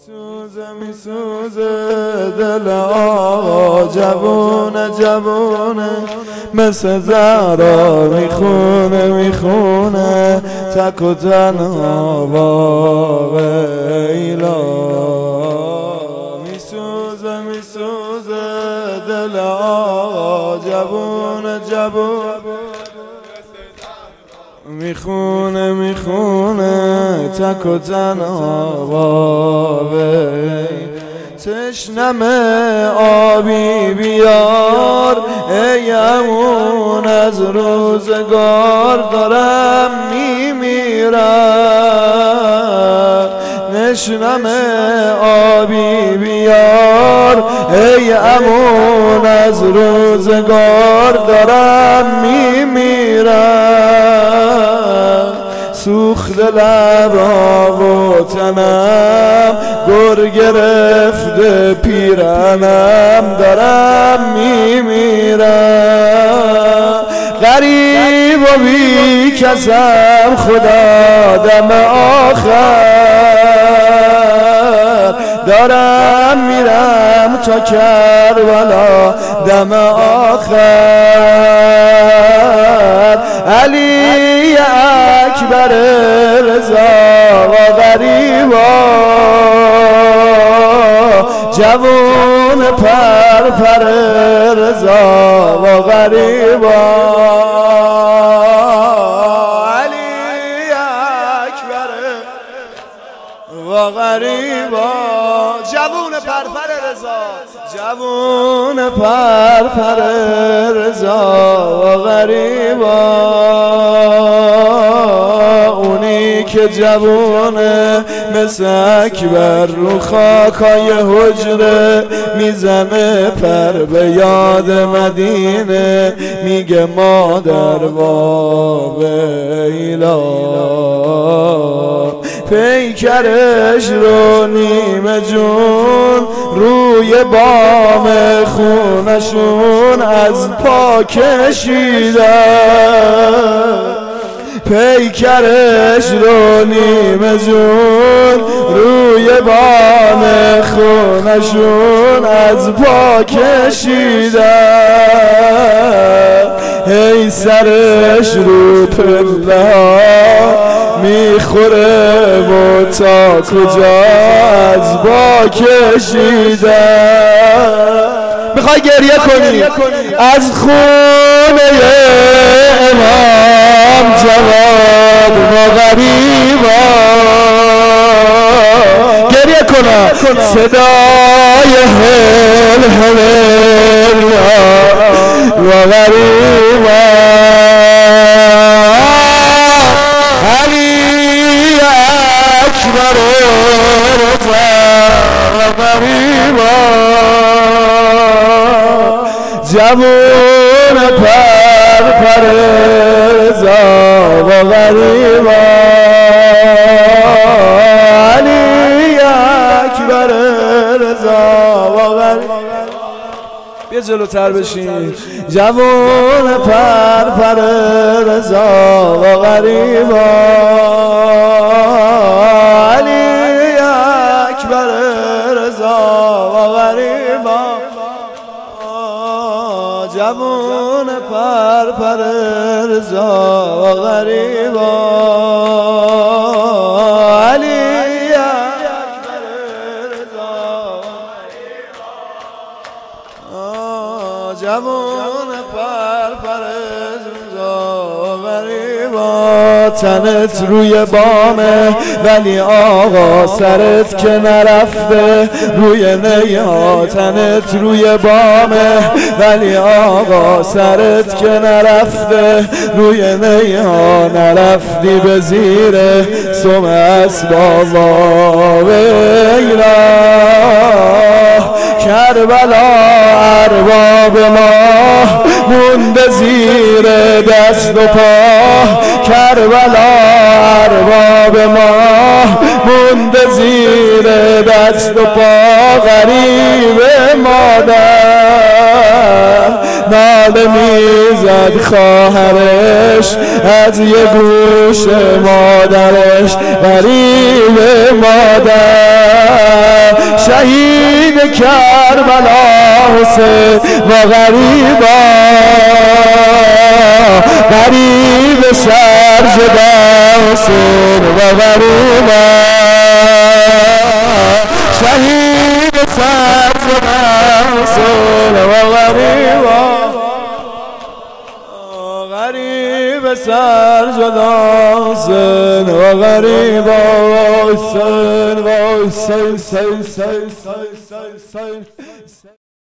میسوزه دل آقا جوونه مثل زهرا میخونه تک و تنها با ویلا. میسوزه دل آقا جوونه میخونه تک و تنها با وی. تشنم آبی بیار ای امون از روزگار دارم میمیرم. تشنم آبی بیار ای امون از روزگار دارم میمیرم. سوخت لبا و تنم گر گرفته پیرنم دارم میمیرم. غریب و بی کسم خدا دم آخر دارم میرم تا کربلا دم آخر. علی اکبر رضا و غریبا جوون پر رضا و غریبا. علی اکبر و غریبا جوون پر رضا جوون پر رضا و غریبا. اونی که جوونه مثل اکبر رو خاکای حجره میزنه پر به یاد مدینه میگه مادر با ویلا. پیکرش رو نیمه جون روی بام خونشون از پا کشیدن. پیکرش رو نیمه جون روی بام خونشون از پا کشیدن. هی سرش رو پله میخوره و تا کجا از با کشیدن. میخوای گریه کنی از خونه امام جواد و غریبا گریه کنه صدای هل و غریبا. علی اکبر رضا و غریبا جوون پر رضا و غریبا. علی اکبر رضا و غریبا. بیا جلوتر بشین. جوون پر رضا و غریبا. علی اکبر رضا و غریبا جوون پر رضا و غریبا. علی اکبر رضا جوون پر رضا و غریبا. تنت روی بامه ولی آقا سرت که نرفته روی نیها. تنت روی بامه ولی آقا سرت که نرفته روی نیها. نرفتی به زیر سم اسباب ویلا. کربلا ارباب ما مونده زیر دست و پا. کربلا ارباب ما مونده زیر دست و پا. غریب مادر ناله میزد خواهرش از یه گوش مادرش. غریب مادر شهید کربلا حسین و غریبا غریب سرجدا حسین و غریبا شهید سرجدا حسین و غریبا غریب سرجدا حسین و غریبا حسین و حسین